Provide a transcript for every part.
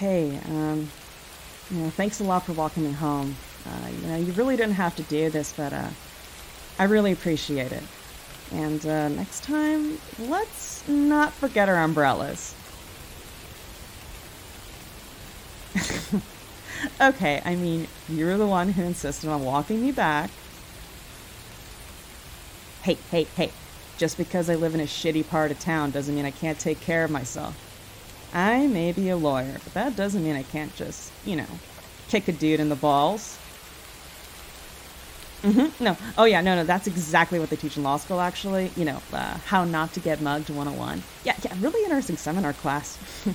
Hey, thanks a lot for walking me home. You really didn't have to do this, but I really appreciate it. And next time, let's not forget our umbrellas. Okay, I mean, you're the one who insisted on walking me back. Hey. Just because I live in a shitty part of town doesn't mean I can't take care of myself. I may be a lawyer, but that doesn't mean I can't just, kick a dude in the balls. No. Oh, yeah, no, that's exactly what they teach in law school, actually. How not to get mugged 101. Yeah, really interesting seminar class.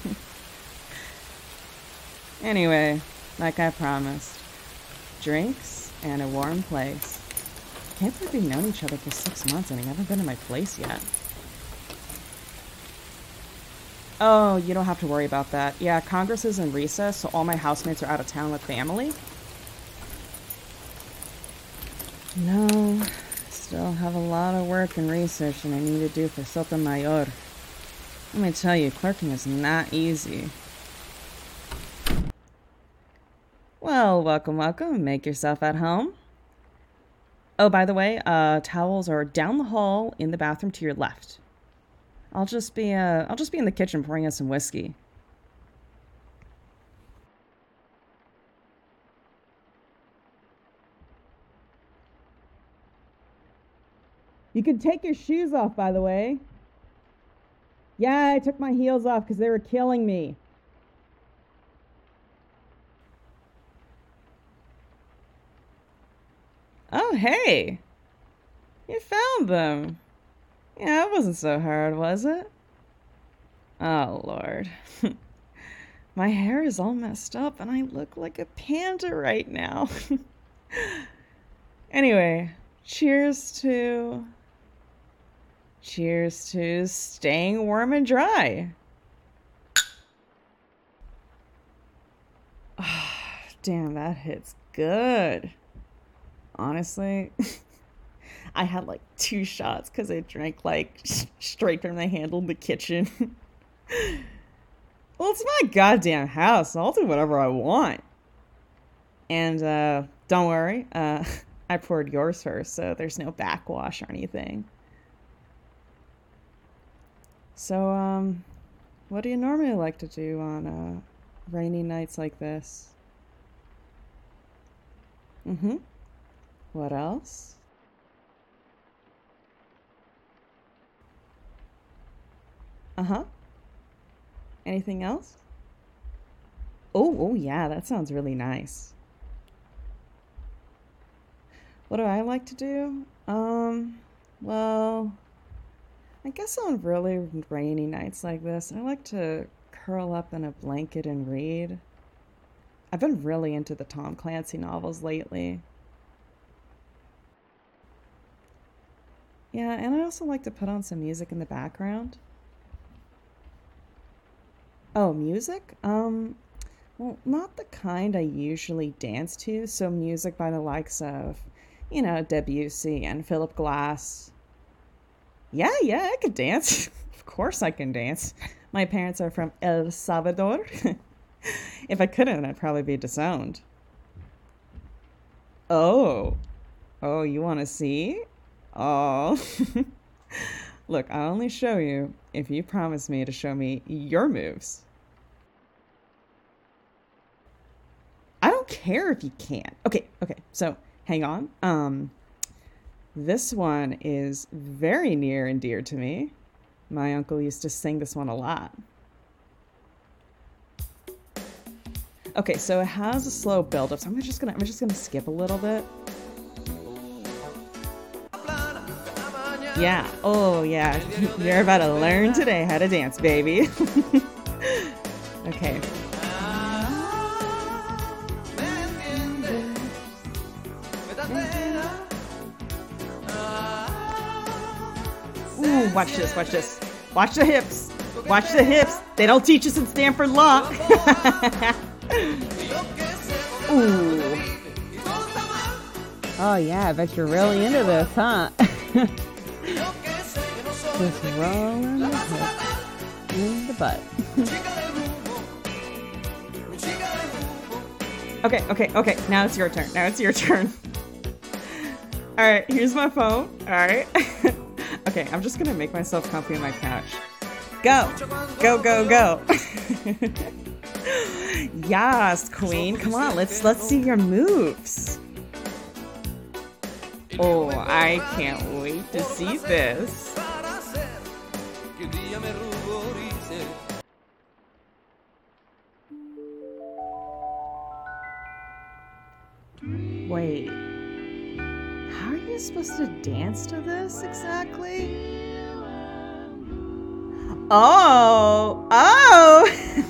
Anyway, like I promised, drinks and a warm place. Can't believe we've known each other for 6 months and I haven't been to my place yet. Oh, you don't have to worry about that. Yeah, Congress is in recess, so all my housemates are out of town with family. No, still have a lot of work and research and I need to do for Sotomayor. Let me tell you, clerking is not easy. Well, welcome. Make yourself at home. Oh, by the way, towels are down the hall in the bathroom to your left. I'll just be in the kitchen pouring us some whiskey. You can take your shoes off, by the way. Yeah, I took my heels off because they were killing me. Oh, hey. You found them. Yeah, it wasn't so hard, was it? Oh, Lord. My hair is all messed up and I look like a panda right now. Anyway, cheers to staying warm and dry. Damn, that hits good. Honestly, I had like 2 shots because I drank like straight from the handle in the kitchen. Well, it's my goddamn house. I'll do whatever I want. And don't worry, I poured yours first, so there's no backwash or anything. So, what do you normally like to do on rainy nights like this? What else? Uh-huh. Anything else? Oh yeah, that sounds really nice. What do I like to do? Well, I guess on really rainy nights like this, I like to curl up in a blanket and read. I've been really into the Tom Clancy novels lately. Yeah, and I also like to put on some music in the background. Oh, music? Well, not the kind I usually dance to, so music by the likes of, Debussy and Philip Glass. Yeah, I could dance. Of course I can dance. My parents are from El Salvador. If I couldn't, I'd probably be disowned. Oh. Oh, you want to see? Oh. Look, I'll only show you if you promise me to show me your moves. I don't care if you can't. Okay. So, hang on. This one is very near and dear to me. My uncle used to sing this one a lot. Okay, so it has a slow build up, so I'm just gonna skip a little bit. Yeah. Oh, yeah. You're about to learn today how to dance, baby. Okay. Ooh, watch this. Watch the hips. They don't teach us in Stanford Law. Ooh. Oh, yeah, I bet you're really into this, huh? Just rolling the hips in the butt. Okay, okay, okay. Now it's your turn. Now it's your turn. All right, here's my phone. All right. Okay, I'm just gonna make myself comfy on my couch. Go, go, go, go. Yes, queen. Come on, let's see your moves. Oh, I can't wait to see this. Wait, how are you supposed to dance to this exactly? Oh, oh!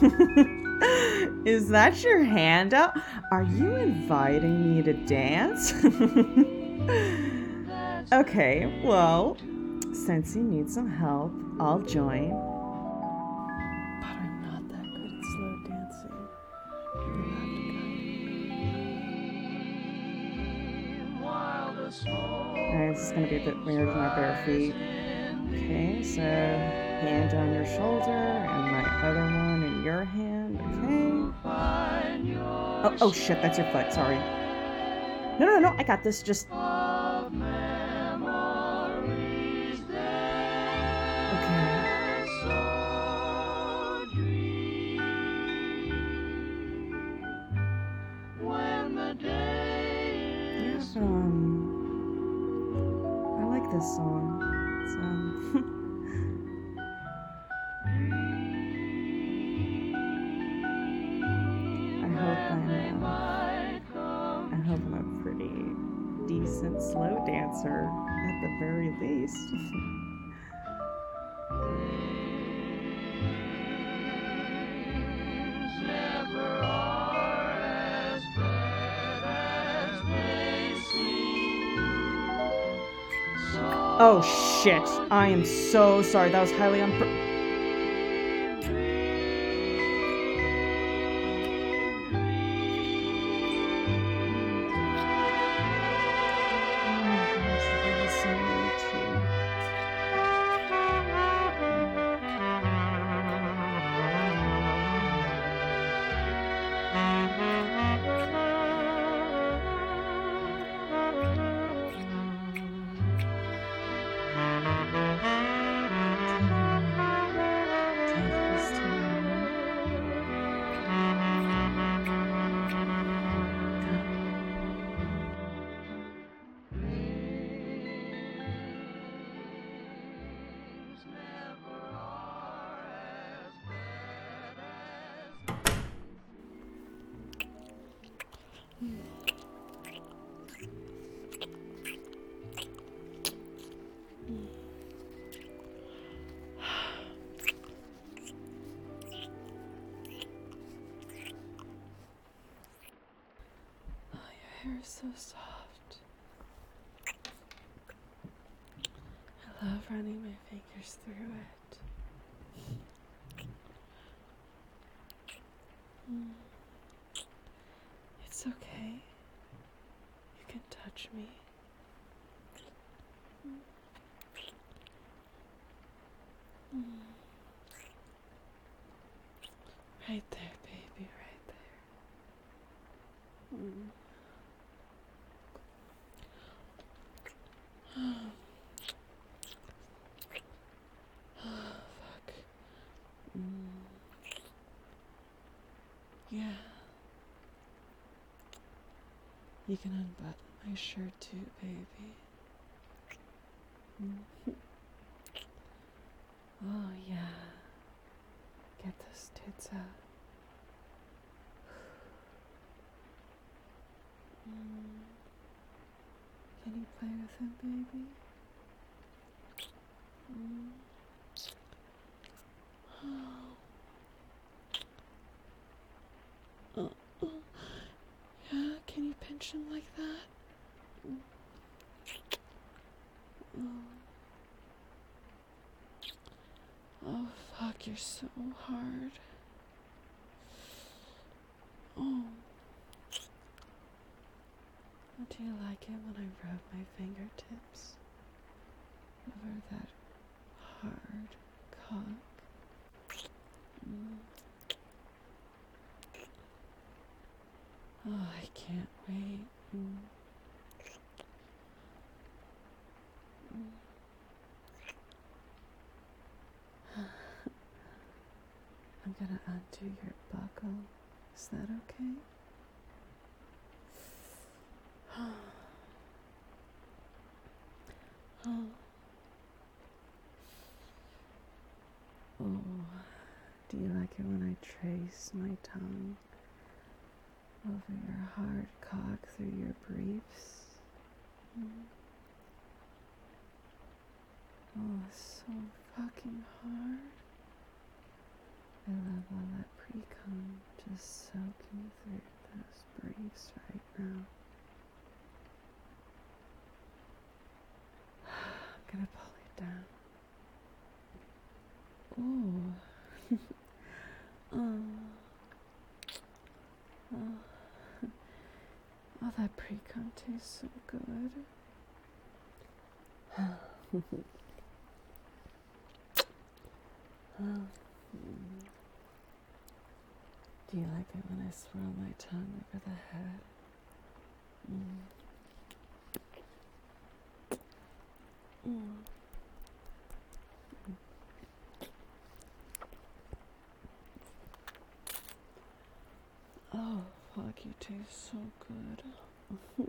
Is that your handout? Are you inviting me to dance? Okay, well, since you need some help, I'll join. But I'm not that good at slow dancing. You'll have to guide me. Alright, this is gonna be a bit weird with my bare feet. Okay, so hand on your shoulder and my other one in your hand. Okay. Oh shit, that's your foot. Sorry. No, I got this. Just. Okay. Yeah, I like this song. It's, I hope I'm a pretty decent slow dancer at the very least. Oh shit! I am so sorry. That was highly hair is so soft. I love running my fingers through it. It's okay. You can touch me. Right there, baby, right there. Fuck. Yeah. You can unbutton my shirt too, baby. Oh, yeah. Get those tits out. Can you play with him, baby? Yeah, can you pinch him like that? Oh, fuck, you're so hard. Oh. Do you like it when I rub my fingertips over that hard cock? Oh, gonna undo your buckle. Is that okay? Oh. Oh. Do you like it when I trace my tongue over your hard cock through your briefs? Oh, so fucking hard. I love all that pre-cum just soaking through those briefs right now. I'm gonna pull it down. Ooh. Oh. Oh. Oh, that pre-cum tastes so good. Do you like it when I swirl my tongue over the head? Oh, fuck, you taste so good.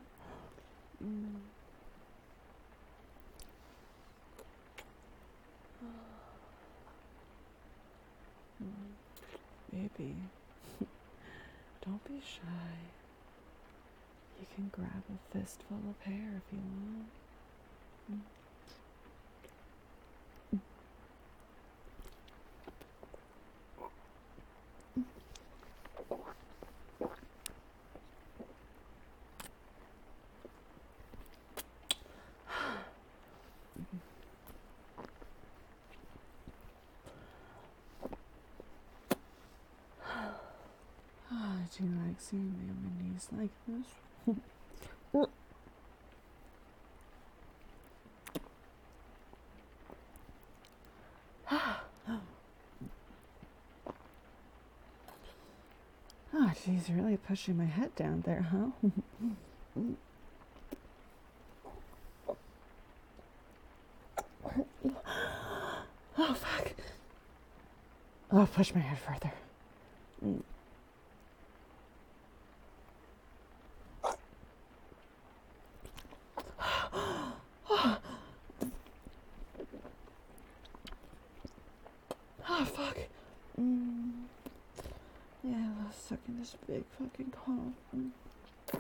Baby, don't be shy. You can grab a fistful of hair if you want. Do you like seeing me on my knees like this? Oh, geez, you're really pushing my head down there, huh? Oh, fuck. Oh, push my head further. Oh, fuck. Yeah, I love sucking this big fucking cock.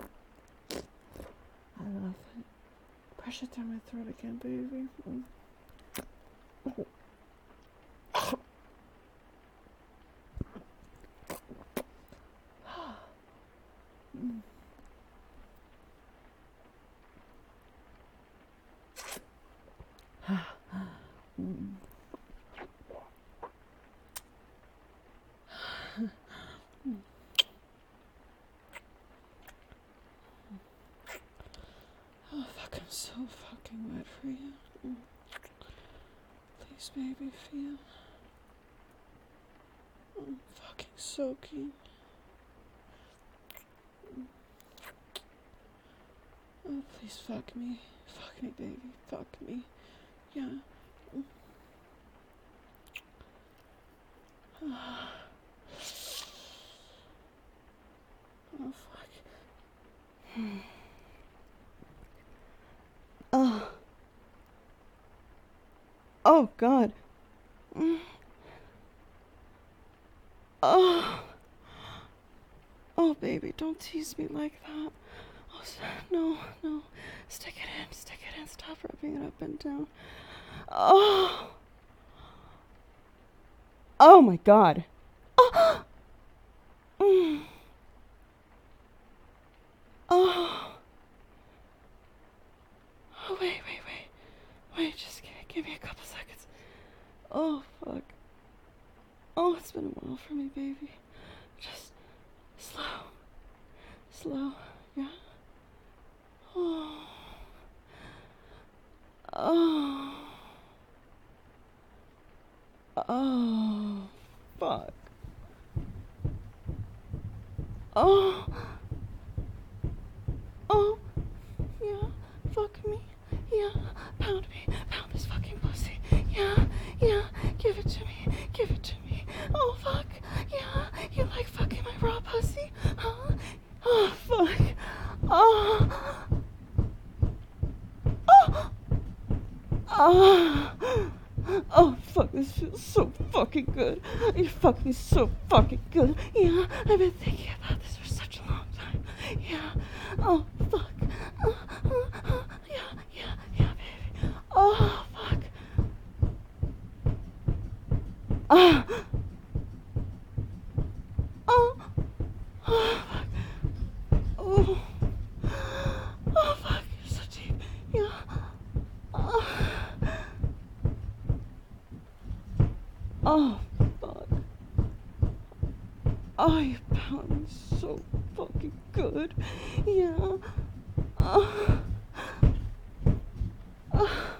I love it. Push it down my throat again, baby. Oh, fuck, I'm so fucking wet for you. Please, baby, feel. I'm fucking soaking. Oh, please fuck me. Fuck me, baby. Fuck me. Yeah. Oh, fuck. Oh. Oh, God. Oh. Oh, baby, don't tease me like that. Oh, no, no. Stick it in, stick it in. Stop rubbing it up and down. Oh. Oh, my God. Oh. Oh. Oh, wait. Wait, just give me a couple seconds. Oh, fuck. Oh, it's been a while for me, baby. Just slow, yeah? Oh. Oh. Oh. Fuck. Oh. Oh. Yeah. Fuck me. Yeah. Pound me. Pound this fucking pussy. Yeah. Give it to me. Oh, fuck. good. You fuck me so fucking good. Yeah, I've been thinking about this for such a long time. Yeah. Oh, fuck. Yeah, yeah, yeah, baby. Oh, fuck. Oh, oh, oh, fuck. Oh, oh, fuck. You're so deep. Yeah. Oh, oh fuck. Oh, you pound me so fucking good. Yeah. Oh, oh,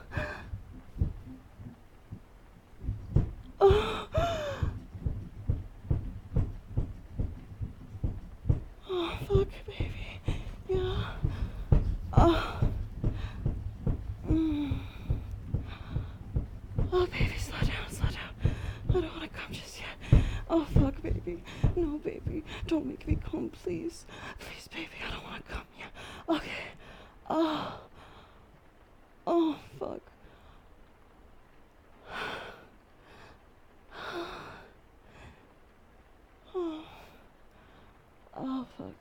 oh, oh, fuck, baby. Yeah. Oh, mm. Oh, baby, slow down, slow down. I don't want to come just yet. Oh, fuck, baby. No, baby. Don't make me come, please. Please, baby, I don't want to come yet. Okay. Oh, oh, fuck. Oh, oh, fuck.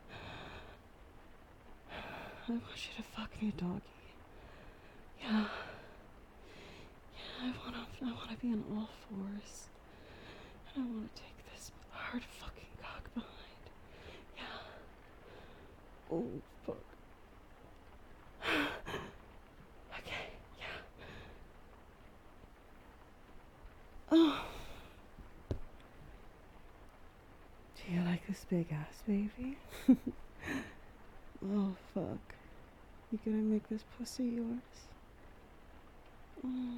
I want you to fuck me, doggy. Yeah. Yeah, I wanna be on all fours. And I wanna take this hard fucking cock behind. Yeah. Oh, fuck. Okay, yeah. Oh. Do you like this big ass, baby? Oh, fuck. You gonna make this pussy yours? Oh.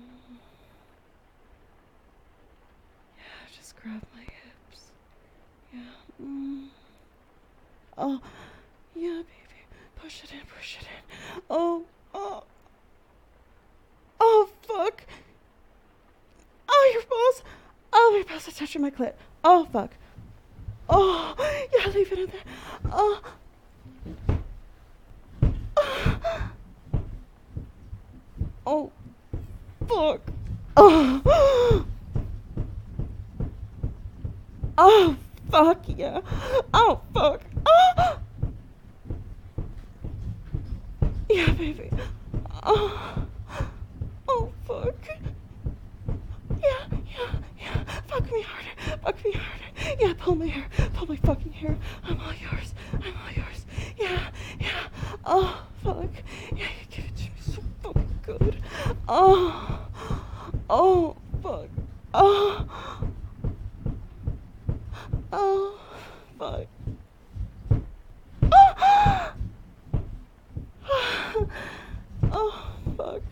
Yeah, just grab my hips. Yeah. Oh, yeah, baby. Push it in, push it in. Oh, oh. Oh, fuck. Oh, your balls. Oh, your balls are touching my clit. Oh, fuck. Oh, yeah, leave it in there. Oh. Oh, fuck. Oh. Oh, fuck yeah. Oh, fuck. Oh. Yeah, baby. Oh. Oh, fuck. Yeah, yeah, yeah. Fuck me harder. Fuck me harder. Yeah, pull my hair. Pull my fucking hair. I'm all yours. I'm all yours. Yeah, yeah. Oh, fuck. Yeah, you give it to me so fucking good. Oh. Oh, fuck. Oh. Oh, fuck. Oh. Oh, fuck.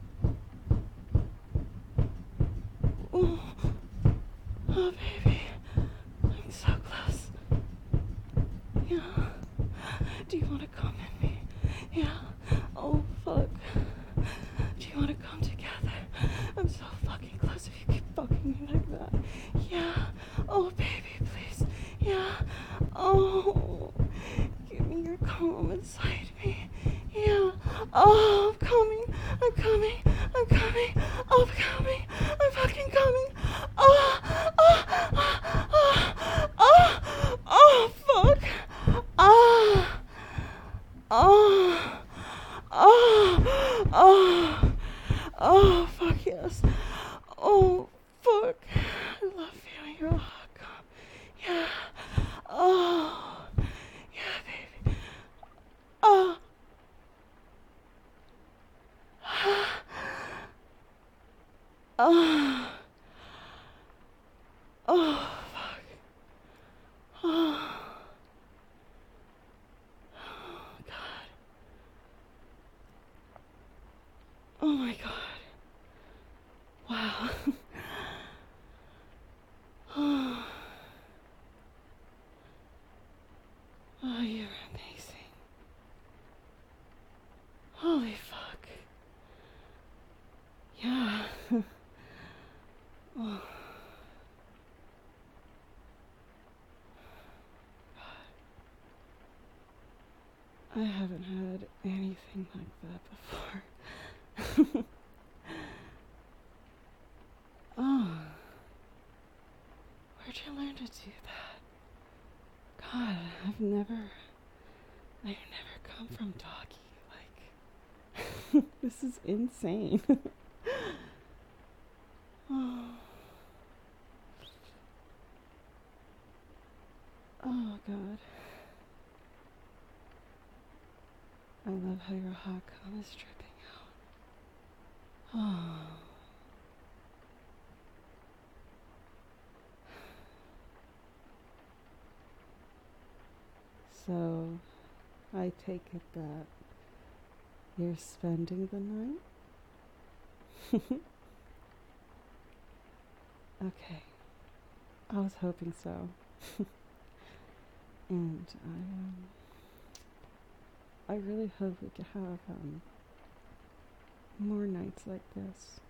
Oh, oh, baby. I'm so close. Yeah. Do you want to come in me? Yeah. Oh, fuck. Do you want to come together? I'm so fucking close if you keep fucking me like that. Yeah. Oh, baby, please. Yeah. Oh. Give me your calm inside me. Yeah. Oh, I'm coming. I'm coming. I'm coming. I'm coming. I'm fucking coming. Oh. Oh. Oh. Oh. Oh. Fuck. Ah. Oh. Oh. Oh. Oh. Fuck yes. Oh. Fuck. I love feeling your hot cum. Yeah. Oh. Yeah, baby. Oh. Oh. Oh. Fuck. Oh. Oh, God. Oh, my God. Wow. Oh. Oh, you're amazing. Holy fuck. Yeah. Oh. I haven't had anything like that before. Oh. Where'd you learn to do that? God, I've never come from doggy. Like, this is insane. Oh, oh, God. I love how your hot cum is dripping out. Oh. So, I take it that you're spending the night? Okay. I was hoping so. And I really hope we could have more nights like this.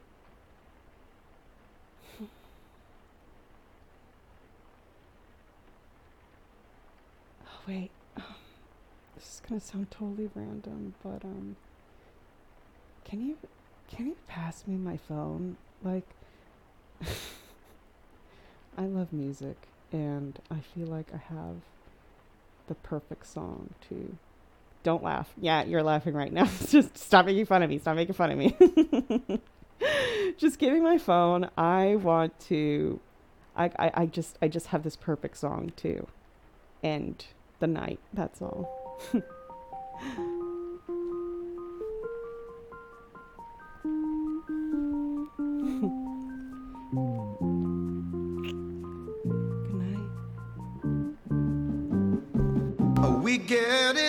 Oh wait, this is gonna sound totally random, but can you pass me my phone? Like, I love music, and I feel like I have the perfect song to. Don't laugh. Yeah, you're laughing right now. Just stop making fun of me. Stop making fun of me. Just give me my phone. I want to. I just have this perfect song to end the night. That's all. Good night. We get it.